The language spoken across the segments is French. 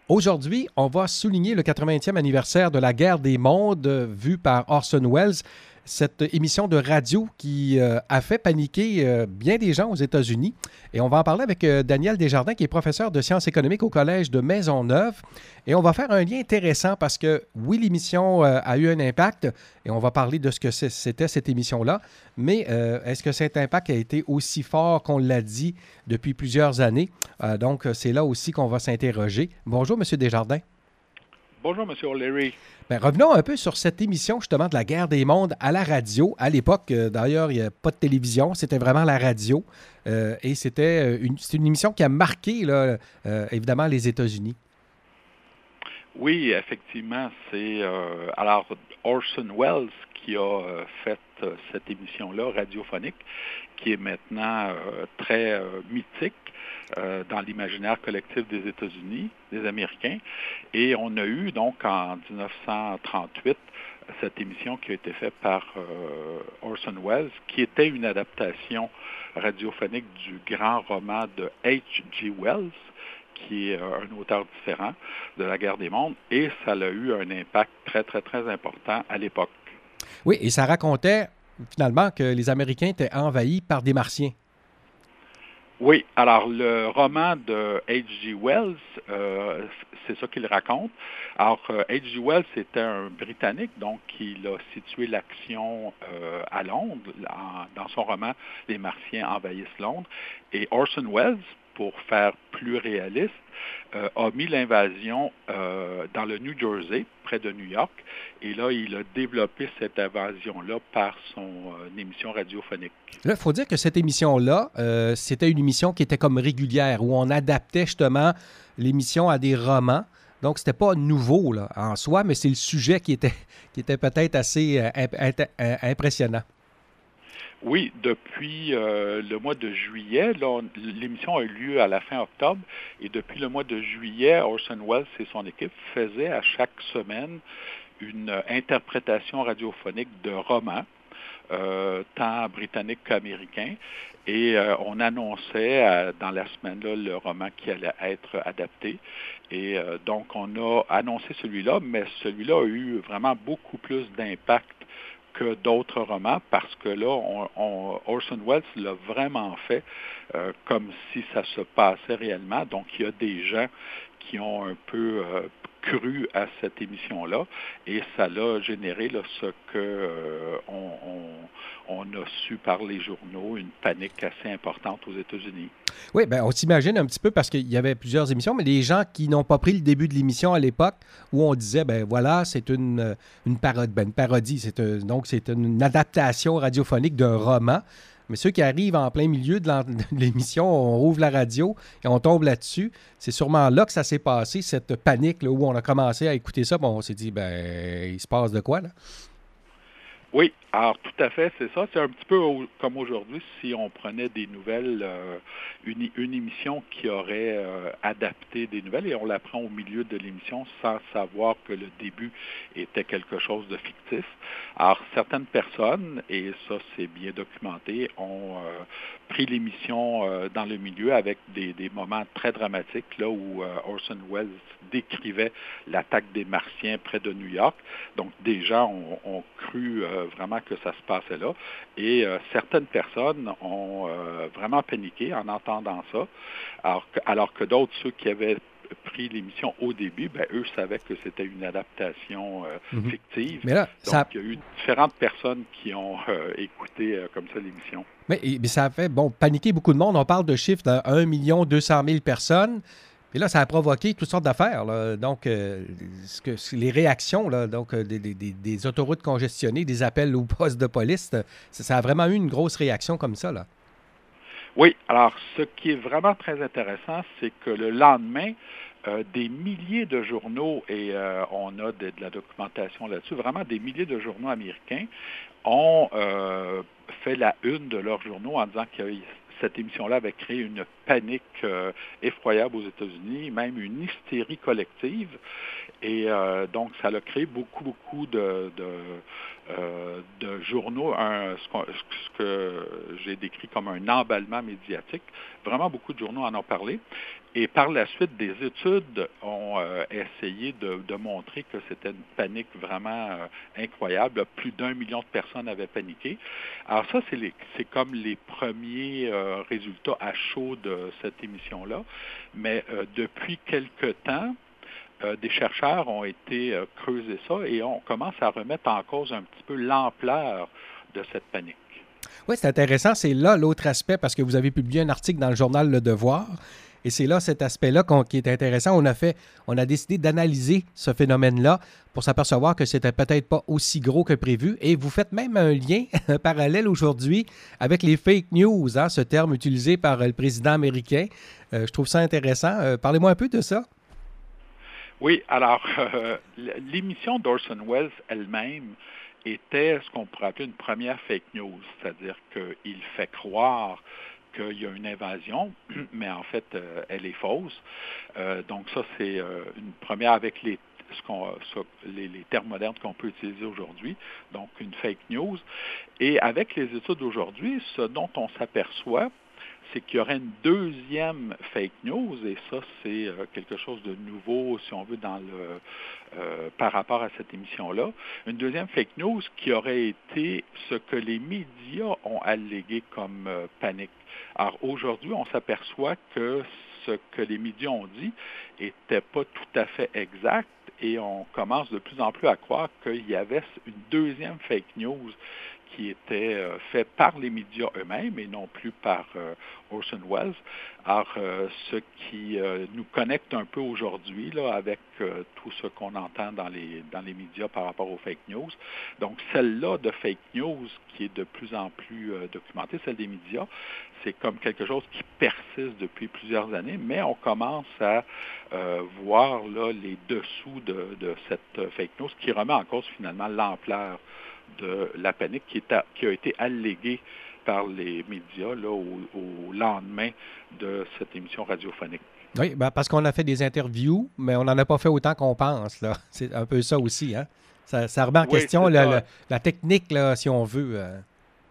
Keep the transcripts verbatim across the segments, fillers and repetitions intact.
Aujourd'hui, on va souligner le quatre-vingtième anniversaire de la guerre des mondes euh, vue par Orson Welles, cette émission de radio qui euh, a fait paniquer euh, bien des gens aux États-Unis. Et on va en parler avec euh, Daniel Desjardins, qui est professeur de sciences économiques au Collège de Maisonneuve. Et on va faire un lien intéressant parce que, oui, l'émission euh, a eu un impact et on va parler de ce que c'est- c'était cette émission-là. Mais euh, est-ce que cet impact a été aussi fort qu'on l'a dit depuis plusieurs années? Euh, donc, c'est là aussi qu'on va s'interroger. Bonjour, M. Desjardins. Bonjour, M. O'Leary. Ben, revenons un peu sur cette émission justement de la guerre des mondes à la radio. À l'époque, euh, d'ailleurs, il n'y a pas de télévision, c'était vraiment la radio. Euh, et c'était euh, une, c'est une émission qui a marqué, là, euh, évidemment, les États-Unis. Oui, effectivement, c'est euh, alors Orson Welles qui a euh, fait euh, cette émission-là radiophonique, qui est maintenant euh, très euh, mythique euh, dans l'imaginaire collectif des États-Unis, des Américains. Et on a eu donc en dix-neuf cent trente-huit cette émission qui a été faite par euh, Orson Welles, qui était une adaptation radiophonique du grand roman de H G. Wells, qui est euh, un auteur différent de la guerre des mondes, et ça a eu un impact très, très, très important à l'époque. Oui, et ça racontait finalement que les Américains étaient envahis par des Martiens. Oui, alors le roman de H G. Wells, euh, c'est ça qu'il raconte. Alors, euh, H G. Wells était un Britannique, donc il a situé l'action euh, à Londres. En- dans son roman, les Martiens envahissent Londres. Et Orson Welles, pour faire plus réaliste, euh, a mis l'invasion euh, dans le New Jersey, près de New York. Et là, il a développé cette invasion-là par son euh, émission radiophonique. Là, il faut dire que cette émission-là, euh, c'était une émission qui était comme régulière, où on adaptait justement l'émission à des romans. Donc, c'était pas nouveau là, en soi, mais c'est le sujet qui était, qui était peut-être assez euh, imp- int- euh, impressionnant. Oui, depuis euh, le mois de juillet, là, on- l'émission a eu lieu à la fin octobre, et depuis le mois de juillet, Orson Welles et son équipe faisaient à chaque semaine une euh, interprétation radiophonique de romans, euh, tant britanniques qu'américains, et euh, on annonçait euh, dans la semaine-là le roman qui allait être adapté. Et euh, donc, on a annoncé celui-là, mais celui-là a eu vraiment beaucoup plus d'impact que d'autres romans parce que là, on, on- Orson Welles l'a vraiment fait euh, comme si ça se passait réellement. Donc, il y a des gens qui ont un peu euh, cru à cette émission-là et ça l'a généré là, ce que euh, on, on- on a su par les journaux, une panique assez importante aux États-Unis. Oui, ben on s'imagine un petit peu parce qu'il y avait plusieurs émissions, mais les gens qui n'ont pas pris le début de l'émission à l'époque où on disait, ben voilà, c'est une, euh, une parodie, ben, une parodie, c'est un- donc c'est une adaptation radiophonique d'un roman. Mais ceux qui arrivent en plein milieu de l'en- de l'émission, on rouvre la radio et on tombe là-dessus. C'est sûrement là que ça s'est passé, cette panique là, où on a commencé à écouter ça. Bon, on s'est dit, ben, il se passe de quoi là? Oui, alors tout à fait, c'est ça. C'est un petit peu au- comme aujourd'hui si on prenait des nouvelles, euh, une, une émission qui aurait euh, adapté des nouvelles et on la prend au milieu de l'émission sans savoir que le début était quelque chose de fictif. Alors certaines personnes, et ça c'est bien documenté, ont euh, pris l'émission euh, dans le milieu avec des, des moments très dramatiques, là où euh, Orson Welles décrivait l'attaque des Martiens près de New York. Donc, des gens ont, ont cru euh, vraiment que ça se passait là. Et euh, certaines personnes ont euh, vraiment paniqué en entendant ça, alors que, alors que d'autres, ceux qui avaient pris l'émission au début, ben, eux savaient que c'était une adaptation euh, Mhm. fictive. Mais là, Donc, ça, il y a eu différentes personnes qui ont euh, écouté euh, comme ça l'émission. mais, et- mais ça a fait bon, paniquer beaucoup de monde. On parle de chiffres de un million deux cent mille personnes. Et là, ça a provoqué toutes sortes d'affaires, là. Donc, euh, ce que, ce- les réactions, là, donc, euh, des, des- des- des autoroutes congestionnées, des appels aux postes de police, euh, ça, ça a vraiment eu une grosse réaction comme ça, là. Oui, alors ce qui est vraiment très intéressant, c'est que le lendemain, euh, des milliers de journaux, et euh, on a de, de la documentation là-dessus, vraiment des milliers de journaux américains ont euh, fait la une de leurs journaux en disant que cette émission-là avait créé une panique euh, effroyable aux États-Unis, même une hystérie collective. Et euh, donc, ça a créé beaucoup, beaucoup de, de, euh, de journaux, un, ce, qu'on- ce que j'ai décrit comme un emballement médiatique. Vraiment, beaucoup de journaux en ont parlé. Et par la suite, des études ont euh, essayé de, de montrer que c'était une panique vraiment euh, incroyable. Plus d'un million de personnes avaient paniqué. Alors ça, c'est, les, c'est comme les premiers euh, résultats à chaud de cette émission-là. Mais euh, depuis quelque temps, euh, des chercheurs ont été euh, creuser ça et on commence à remettre en cause un petit peu l'ampleur de cette panique. Oui, c'est intéressant. C'est là l'autre aspect parce que vous avez publié un article dans le journal Le Devoir. Et c'est là cet aspect-là qu'on, qui est intéressant. On a fait, on a décidé d'analyser ce phénomène-là pour s'apercevoir que c'était peut-être pas aussi gros que prévu. Et vous faites même un lien un parallèle aujourd'hui avec les fake news, hein, ce terme utilisé par le président américain. Euh, je trouve ça intéressant. Euh, parlez-moi un peu de ça. Oui, alors euh, l'émission d'Orson Welles elle-même était ce qu'on pourrait appeler une première fake news, c'est-à-dire qu'il fait croire qu'il y a une invasion, mais en fait, euh, elle est fausse. Euh, donc ça, c'est euh, une première avec les, ce qu'on, ça, les, les termes modernes qu'on peut utiliser aujourd'hui, donc une fake news. Et avec les études d'aujourd'hui, ce dont on s'aperçoit, c'est qu'il y aurait une deuxième fake news, et ça, c'est euh, quelque chose de nouveau, si on veut, dans le euh, par rapport à cette émission-là. Une deuxième fake news qui aurait été ce que les médias ont allégué comme euh, panique. Alors aujourd'hui, on s'aperçoit que ce que les médias ont dit n'était pas tout à fait exact, et on commence de plus en plus à croire qu'il y avait une deuxième fake news qui était euh, fait par les médias eux-mêmes et non plus par euh, Orson Welles. Alors, euh, ce qui euh, nous connecte un peu aujourd'hui là, avec euh, tout ce qu'on entend dans les, dans les médias par rapport aux fake news. Donc, celle-là de fake news qui est de plus en plus euh, documentée, celle des médias, c'est comme quelque chose qui persiste depuis plusieurs années, mais on commence à euh, voir là, les dessous de, de cette fake news qui remet en cause finalement l'ampleur de la panique qui, est à, qui a été alléguée par les médias là, au, au lendemain de cette émission radiophonique. Oui, ben parce qu'on a fait des interviews, mais on n'en a pas fait autant qu'on pense. Là. C'est un peu ça aussi. Hein? Ça, ça remet en oui, question la, la, la technique, là, si on veut. Euh.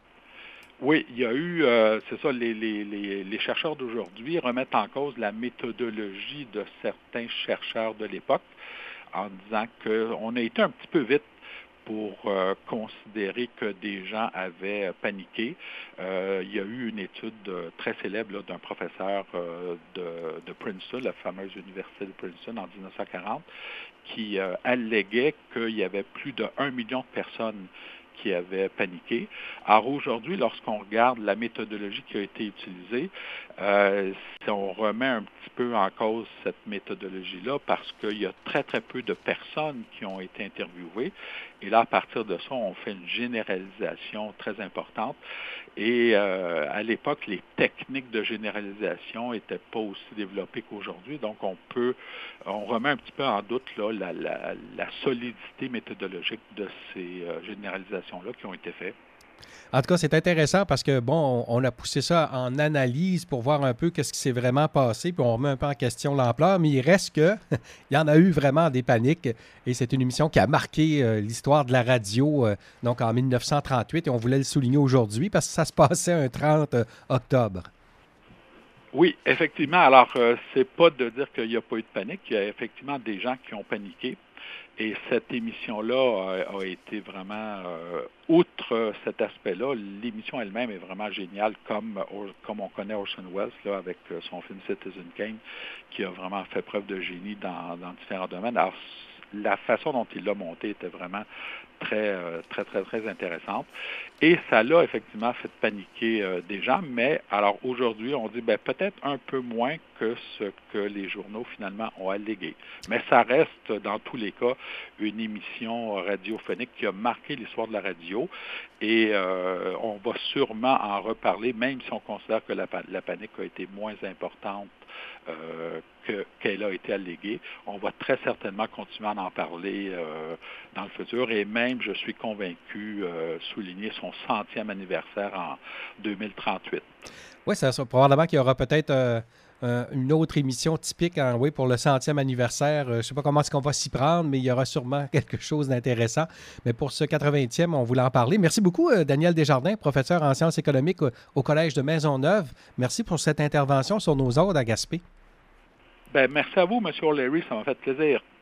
Oui, il y a eu, euh, c'est ça, les, les, les, les chercheurs d'aujourd'hui remettent en cause la méthodologie de certains chercheurs de l'époque en disant qu'on a été un petit peu vite pour euh, considérer que des gens avaient paniqué. Euh, il y a eu une étude euh, très célèbre là, d'un professeur euh, de, de Princeton, la fameuse université de Princeton en dix-neuf cent quarante, qui euh, alléguait qu'il y avait plus de un million de personnes qui avaient paniqué. Alors aujourd'hui, lorsqu'on regarde la méthodologie qui a été utilisée, euh, si on remet un petit peu en cause cette méthodologie-là parce qu'il y a très, très peu de personnes qui ont été interviewées. Et là, à partir de ça, on fait une généralisation très importante. Et euh, à l'époque, les techniques de généralisation n'étaient pas aussi développées qu'aujourd'hui. Donc, on peut, on remet un petit peu en doute là, la, la, la solidité méthodologique de ces euh, généralisations-là qui ont été faites. En tout cas, c'est intéressant parce que, bon, on a poussé ça en analyse pour voir un peu qu'est-ce qui s'est vraiment passé, puis on remet un peu en question l'ampleur, mais il reste que il y en a eu vraiment des paniques, et c'est une émission qui a marqué euh, l'histoire de la radio, euh, donc en dix-neuf cent trente-huit, et on voulait le souligner aujourd'hui parce que ça se passait un trente octobre. Oui, effectivement. Alors, euh, c'est pas de dire qu'il n'y a pas eu de panique, il y a effectivement des gens qui ont paniqué. Et cette émission-là a, a été vraiment, euh, outre cet aspect-là, l'émission elle-même est vraiment géniale, comme, comme on connaît Orson Welles là, avec son film Citizen Kane, qui a vraiment fait preuve de génie dans, dans différents domaines. Alors, la façon dont il l'a monté était vraiment très, très, très, très intéressante. Et ça l'a effectivement fait paniquer euh, des gens, mais alors aujourd'hui, on dit ben, peut-être un peu moins que ce que les journaux finalement ont allégué. Mais ça reste, dans tous les cas, une émission radiophonique qui a marqué l'histoire de la radio et euh, on va sûrement en reparler, même si on considère que la, la panique a été moins importante euh, que, qu'elle a été alléguée. On va très certainement continuer à en parler euh, dans le futur et même, je suis convaincu, euh, souligner son centième anniversaire en deux mille trente-huit. Oui, ça, ça, probablement qu'il y aura peut-être euh, euh, une autre émission typique hein, oui, pour le centième anniversaire. Euh, je ne sais pas comment est-ce qu'on va s'y prendre, mais il y aura sûrement quelque chose d'intéressant. Mais pour ce quatre-vingtième, on voulait en parler. Merci beaucoup, euh, Daniel Desjardins, professeur en sciences économiques au, au Collège de Maisonneuve. Merci pour cette intervention sur nos ondes à Gaspé. Ben, merci à vous, M. O'Leary, ça m'a fait plaisir.